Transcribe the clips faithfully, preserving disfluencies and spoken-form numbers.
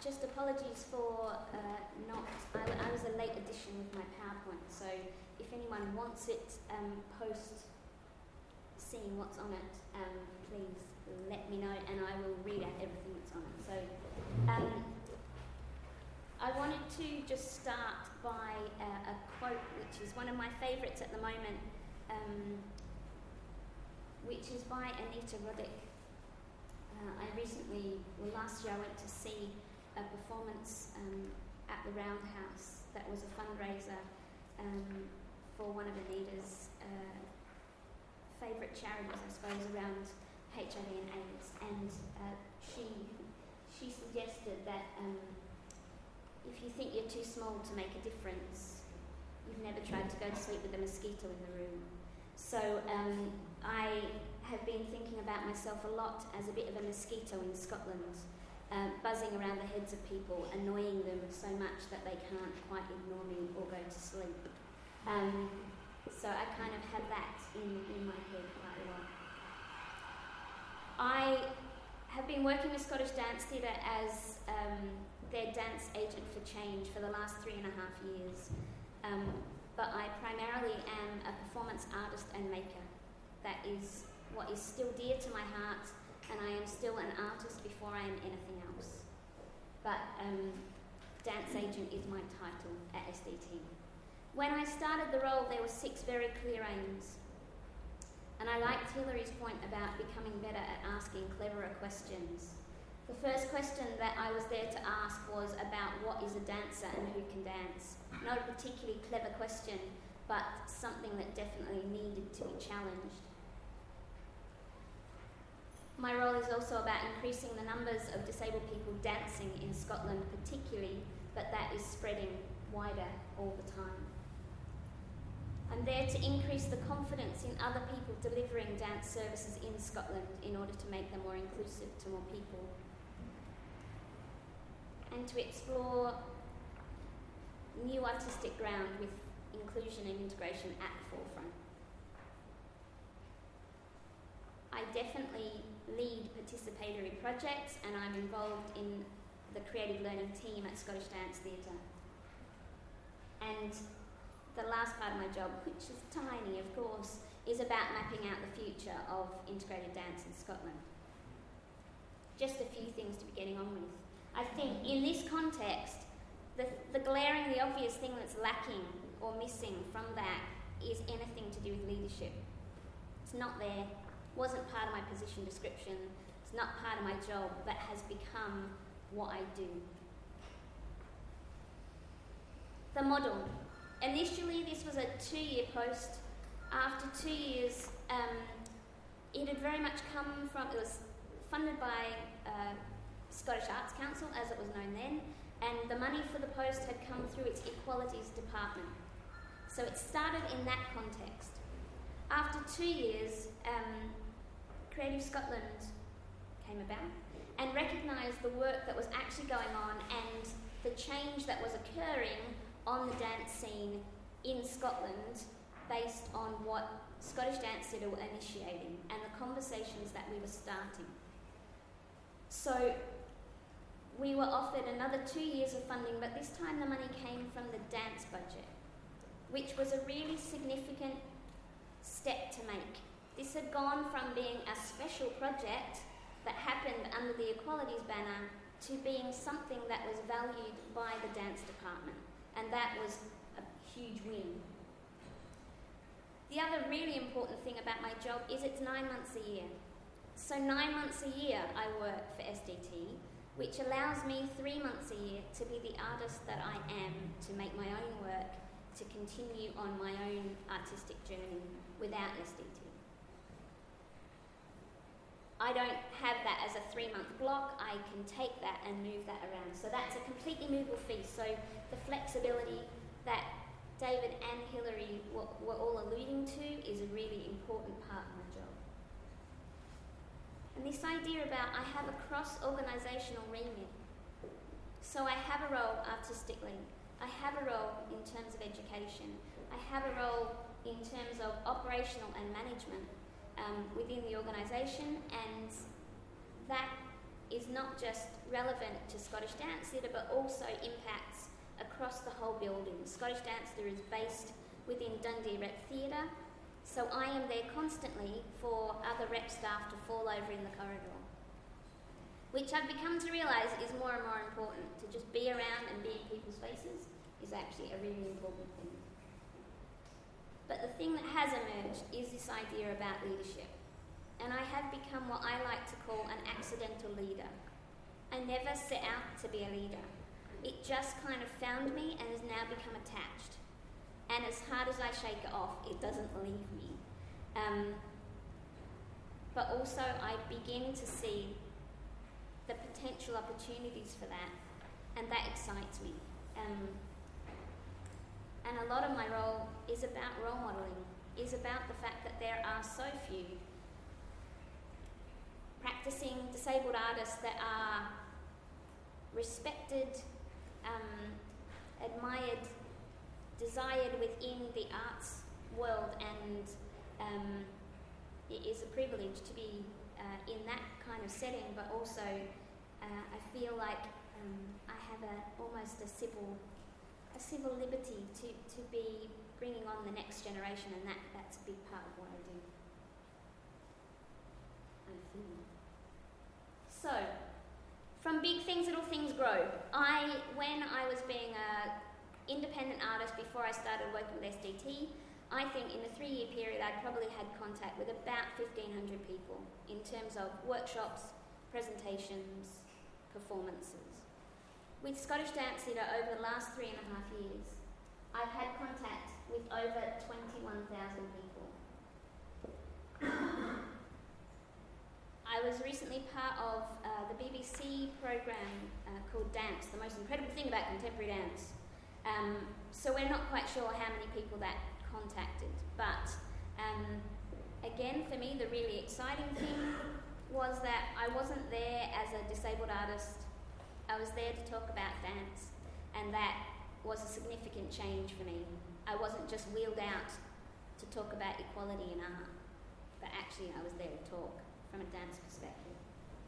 just apologies for uh, not, I, I was a late addition with my PowerPoint, so if anyone wants it um, post seeing what's on it, um, please let me know and I will read out everything that's on it. So um, I wanted to just start by uh, a quote which is one of my favourites at the moment, um, which is by Anita Roddick. Uh, I recently, well last year I went to see a performance um, at the Roundhouse that was a fundraiser um, for one of Anita's uh, favourite charities, I suppose, around H I V and AIDS, and uh, she she suggested that um, if you think you're too small to make a difference, you've never tried to go to sleep with a mosquito in the room. So um, I have been thinking about myself a lot as a bit of a mosquito in Scotland, uh, buzzing around the heads of people, annoying them so much that they can't quite ignore me or go to sleep. Um, so I kind of have that in, in my head quite a lot. I have been working with Scottish Dance Theatre as um, their dance agent for change for the last three and a half years. Um, but I primarily am a performance artist and maker. That is what is still dear to my heart, and I am still an artist before I am anything else. But um, dance agent is my title at S D T. When I started the role, there were six very clear aims. And I liked Hilary's point about becoming better at asking cleverer questions. The first question that I was there to ask was about what is a dancer and who can dance. Not a particularly clever question, but something that definitely needed to be challenged. My role is also about increasing the numbers of disabled people dancing in Scotland particularly, but that is spreading wider all the time. I'm there to increase the confidence in other people delivering dance services in Scotland in order to make them more inclusive to more people. And to explore new artistic ground with inclusion and integration at the forefront. I definitely lead participatory projects and I'm involved in the creative learning team at Scottish Dance Theatre. And the last part of my job, which is tiny of course, is about mapping out the future of integrated dance in Scotland. Just a few things to be getting on with. I think in this context, the, the glaring, the obvious thing that's lacking or missing from that is anything to do with leadership. It's not there, wasn't part of my position description, it's not part of my job, but has become what I do. The model. Initially, this was a two-year post. After two years, um, it had very much come from, it was funded by uh, Scottish Arts Council, as it was known then, and the money for the post had come through its Equalities Department. So it started in that context. After two years, um, Creative Scotland came about and recognised the work that was actually going on and the change that was occurring on the dance scene in Scotland based on what Scottish Dance Theatre were initiating and the conversations that we were starting. So we were offered another two years of funding, but this time the money came from the dance budget, which was a really significant step to make. This had gone from being a special project that happened under the Equalities banner to being something that was valued by the dance department. And that was a huge win. The other really important thing about my job is it's nine months a year. So nine months a year I work for S D T, which allows me three months a year to be the artist that I am, to make my own work, to continue on my own artistic journey without S D T. I don't have that as a three-month block. I can take that and move that around. So that's a completely movable fee. So the flexibility that David and Hilary were, were all alluding to is a really important part of my job. And this idea about I have a cross-organisational remit. So I have a role artistically. I have a role in terms of education. I have a role in terms of operational and management Um, within the organisation, and that is not just relevant to Scottish Dance Theatre, but also impacts across the whole building. Scottish Dance Theatre is based within Dundee Rep Theatre, so I am there constantly for other rep staff to fall over in the corridor, which I've become to realise is more and more important. To just be around and be in people's faces is actually a really important thing. But the thing that has emerged is this idea about leadership. And I have become what I like to call an accidental leader. I never set out to be a leader. It just kind of found me and has now become attached. And as hard as I shake it off, it doesn't leave me. Um, but also I begin to see the potential opportunities for that, and that excites me. Um, and a lot of my role is about role modelling, is about the fact that there are so few practicing disabled artists that are respected, um, admired, desired within the arts world, and um, it is a privilege to be uh, in that kind of setting, but also uh, I feel like um, I have a, almost a civil a civil liberty to, to be bringing on the next generation, and that, that's a big part of what I do. I feel. So, from big things, little things grow. I, when I was being an independent artist before I started working with S D T, I think in a three-year period I'd probably had contact with about fifteen hundred people in terms of workshops, presentations, performances. With Scottish Dance Theatre over the last three and a half years, I've had contact with over twenty-one thousand people. I was recently part of uh, the B B C programme uh, called Dance, the most incredible thing about contemporary dance. Um, so we're not quite sure how many people that contacted, but um, again, for me, the really exciting thing was that I wasn't there as a disabled artist. I was there to talk about dance, and that was a significant change for me. I wasn't just wheeled out to talk about equality in art, but actually I was there to talk from a dance perspective.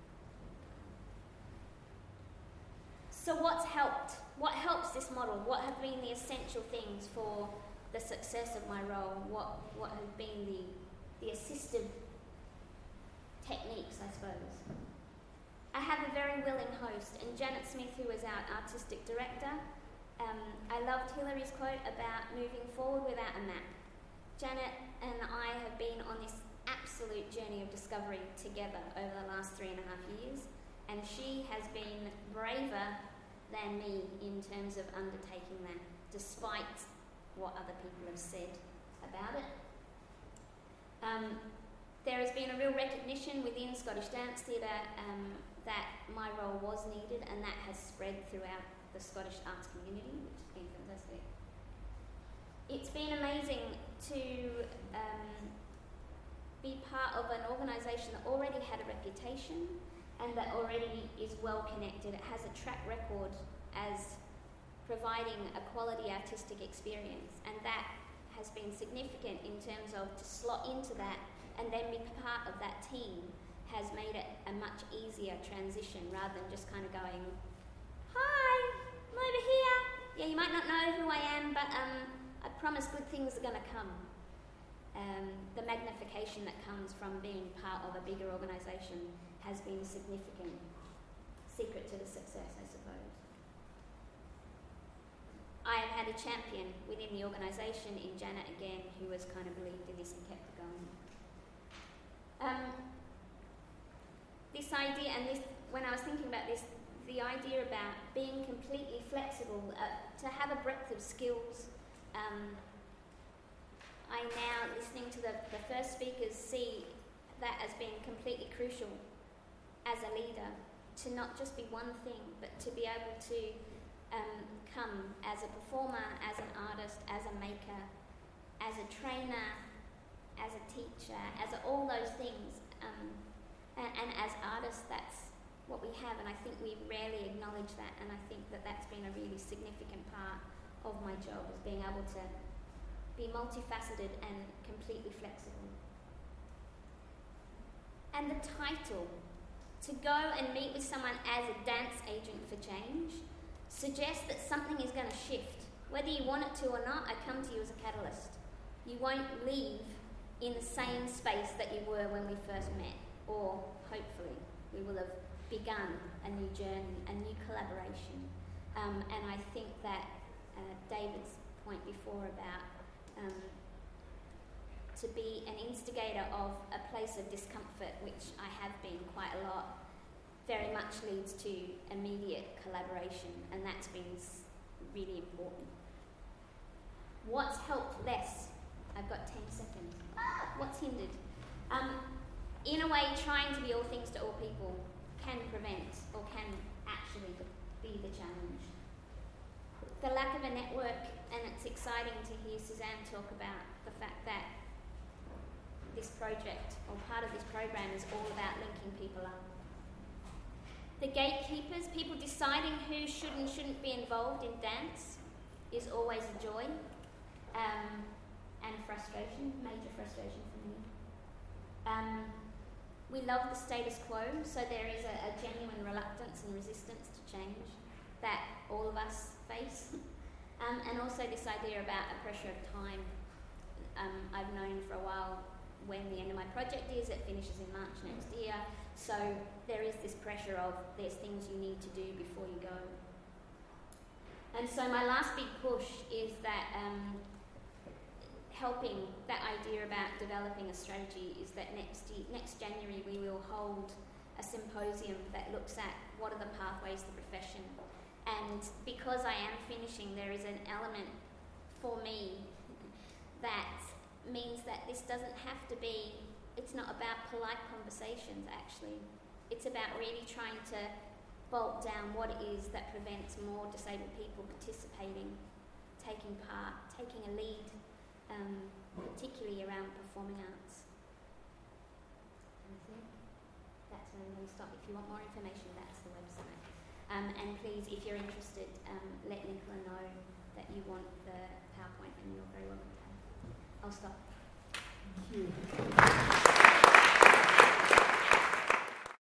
So what's helped? What helps this model? What have been the essential things for the success of my role? What what have been the, the assistive techniques, I suppose? I have a very willing host, and Janet Smith, who is our artistic director, um, I loved Hillary's quote about moving forward without a map. Janet and I have been on this absolute journey of discovery together over the last three and a half years, and she has been braver than me in terms of undertaking that, despite what other people have said about it. Um, there has been a real recognition within Scottish Dance Theatre um, that my role was needed, and that has spread throughout the Scottish arts community, which has been fantastic. It's been amazing to um, be part of an organisation that already had a reputation and that already is well connected. It has a track record as providing a quality artistic experience, and that has been significant in terms of to slot into that and then be part of that team has made it a much easier transition rather than just kind of going, hi, I'm over here. Yeah, you might not know who I am, but um, I promise good things are going to come. Um, the magnification that comes from being part of a bigger organisation has been a significant secret to the success, I suppose. I have had a champion within the organisation in Janet again, who has kind of believed in this and kept it going. Um, this idea, and this, when I was thinking about this, the idea about being completely flexible, uh, to have a breadth of skills. Um, I now, listening to the, the first speakers, see that as being completely crucial as a leader, to not just be one thing, but to be able to um, come as a performer, as an artist, as a maker, as a trainer, as a teacher, as a, all those things. Um, and, and as artists, that's what we have, and I think we rarely acknowledge that, and I think that that's been a really significant part of my job, is being able to be multifaceted and completely flexible. And the title, To go and meet with someone as a dance agent for change suggests that something is going to shift. Whether you want it to or not, I come to you as a catalyst. You won't leave in the same space that you were when we first met, or hopefully we will have begun a new journey, a new collaboration. Um, and I think that uh, David's point before about um, to be an instigator of a place of discomfort, which I have been quite a lot, very much leads to immediate collaboration, and that's been really important. What's helped less? I've got ten seconds. Ah, what's hindered? Um, in a way, trying to be all things to all people can prevent or can actually be the challenge. The lack of a network, and it's exciting to hear Suzanne talk about the fact that this project, or part of this program, is all about linking people up. The gatekeepers, people deciding who should and shouldn't be involved in dance, is always a joy um, and frustration, major frustration for me. Um, we love the status quo, so there is a, a genuine reluctance and resistance to change that all of us face. Um, and also this idea about a pressure of time. Um, I've known for a while when the end of my project is, it finishes in March next year, so there is this pressure of there's things you need to do before you go. And so my last big push is that um, helping that idea about developing a strategy is that next year, next January we will hold a symposium that looks at what are the pathways to the profession. And because I am finishing, there is an element for me that means that this doesn't have to be, it's not about polite conversations actually. It's about really trying to bolt down what it is that prevents more disabled people participating, taking part, taking a lead, um, particularly around performing arts. And I think that's where I'm going to stop. If you want more information, that's the website. Um, and please, if you're interested, um, let Nicola know that you want the PowerPoint, and you're very welcome to have it. I'll stop. Thank you.